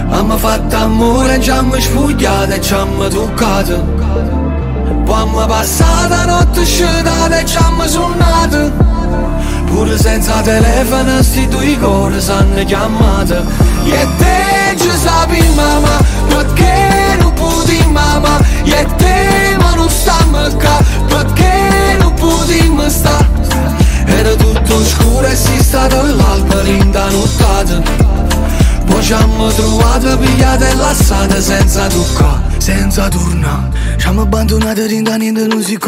Abbiamo fatto amore, ci abbiamo sfogliato e ci abbiamo toccato. Poi abbiamo passato la notte sciolata e ci abbiamo suonato. Pure senza telefono sti due cuori s'hanno chiamato. E te ci sapi mamma, perché non potevi mamma. E te ma non stiamo qua, perché non potevi sta. Era tutto scuro e si stato l'alba linda nottata. Poi ci abbiamo trovato pigliate e lasciate senza toccare, senza tornare. Ci abbiamo abbandonato rinda niente non si